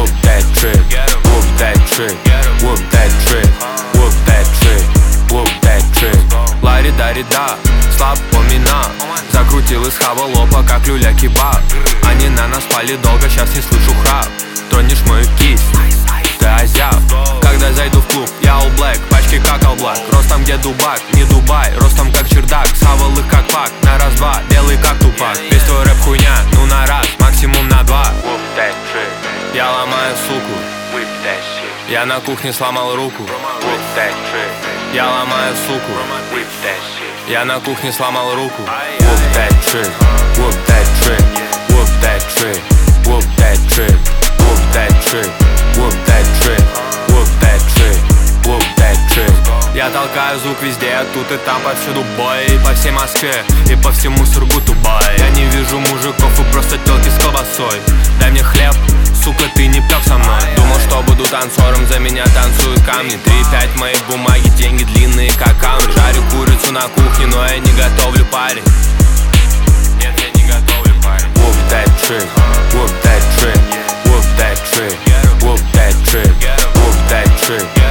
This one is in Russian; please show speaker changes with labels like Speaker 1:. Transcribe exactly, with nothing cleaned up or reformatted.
Speaker 1: whoop that trick, whoop that trick, whoop that trick, whoop that trick, whoop that trick. Ларида-рида, слаб помина, закрутил из хава-лопа, как люля-кебаб. Они на нас спали долго, сейчас не слышу храп. Тронешь мою кисть, ты азиат. Когда зайду в клуб, я all black, пачки как all black. Ростом где Дубак, не Дубай, ростом как чердак. Схавал их как пак, на раз-два, белый как Тупак. Весь твой рэп хуйня, ну на раз, максимум на два. Whoop that trick. Я ломаю суку, whip that shit. Я на кухне сломал руку, whip that trick. Я ломаю суку, whip that shit. Я на кухне сломал руку, whoop that trick, whoop that trick, whoop that trick, whoop that trick, whoop that trick, whoop that trick, whoop that trick, whoop that trick. Я толкаю звук везде, тут и там, повсюду бой. И по всей Москве, и по всему Сургуту бой. Я не вижу мужиков и просто тёлки с колбасой. Дай мне хлеб, сука, ты не пёк со мной. Думал, что буду танцором, за меня танцуют камни. Три-пять моих бумаги, деньги длинные, как камни. Жарю курицу на кухне, но я не готовлю парень. Нет, я не готовлю парень. Whoop that trick, whoop that trick, whoop that trick, whoop that trick, whoop that trick.